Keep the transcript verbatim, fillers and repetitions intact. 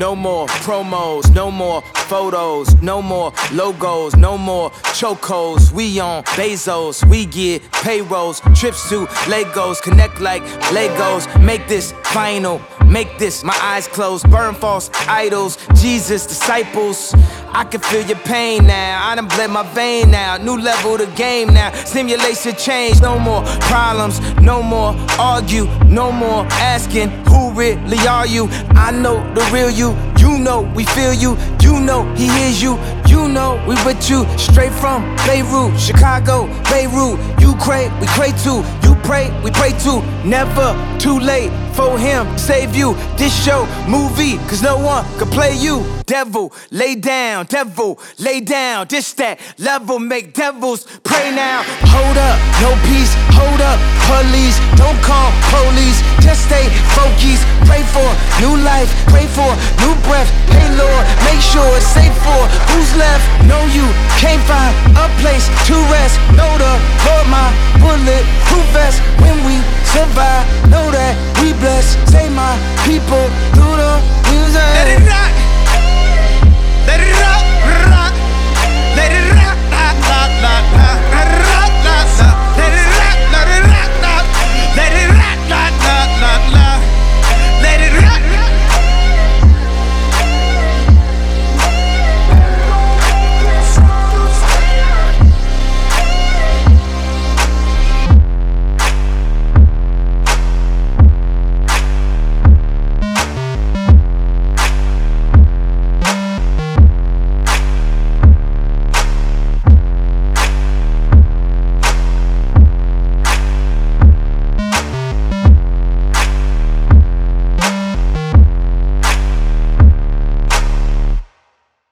No more promos, no more photos, no more logos, no more chocos. We on Bezos, we get payrolls, trips to Legos, connect like Legos. Make this final, make this my eyes closed. Burn false idols, Jesus disciples. I can feel your pain now, I done bled my vein now. New level the game now, simulation change. No more problems, no more argue, no more asking who really are you. I know the real you, you know we feel you. You know he hears you, you know we with you. Straight from Beirut, Chicago, Beirut. You pray, we pray too. You pray, we pray too. Never too late for him, save you. This show, movie, cause no one can play you. Devil, lay down, devil, lay down. This that level, make devils pray now. Hold up, no peace, hold up, police. Don't call police, just stay focused. Pray for new life, pray for new breath. Hey Lord, make sure it's safe for who's left. Know you can't find a place to rest. Know the Lord, my bulletproof vest. When we survive, know that we blessed. Save my people through the music.